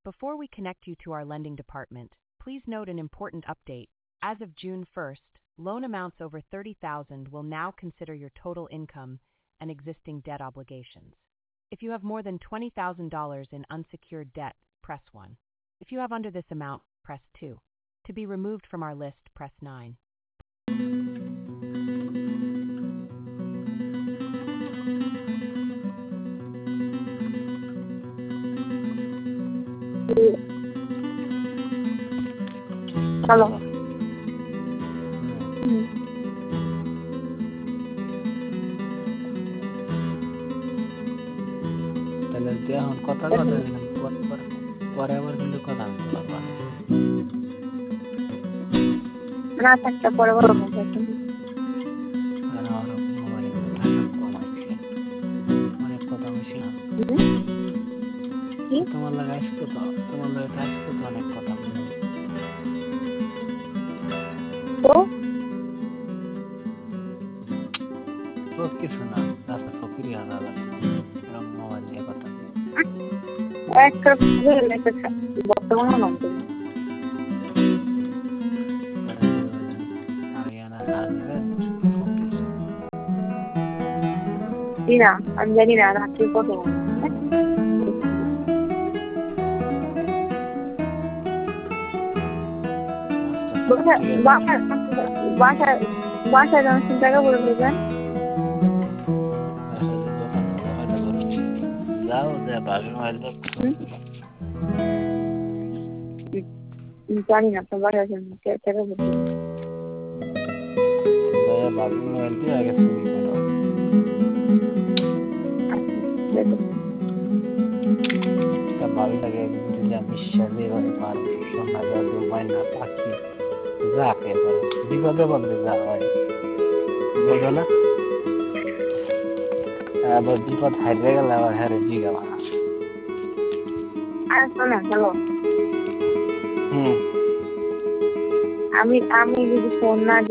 Before we connect you to our lending department, please note an important update. As of June 1st, loan amounts over $30,000 will now consider your total income and existing debt obligations. If you have more than $20,000 in unsecured debt, press 1. If you have under this amount, press 2. To be removed from our list, press 9. Hello. তাহলে তুই এখন কথা কথা পরে আবার কিন্তু কথা বলতে পারবা না থাকতে পরে বলো না। আর আমার মোবাইলে থাকা কম আছে, অনেক কথা বলছি না। তোমার লাগে আসতো তো, তোমার লাগে আসতো তো অনেক কথা বলি তো কিছু না, রাস্তা ফকিরি হাজার মোবাইল নিয়ে কথা বর্তমানে নামতে না, আমি জানি না রাত্রি কত বাসায় যখন টাকা বলে দেবেন যাও যে বাসন মোবাইল জানি না তো বাসায় টাকা বলতে বাসন মোবাইল দিয়ে আগে চুরি করো। ভালো লাগে নিঃশ্বাসে পারো সোনা জাদু ময়না পাখি যাকে পারো বিপদে বলতে যা হয় বোঝো না। আবার বিপদ হারিয়ে গেলে আবার হ্যাঁ জিগা মারা। হ্যালো, আমি যদি ফোন না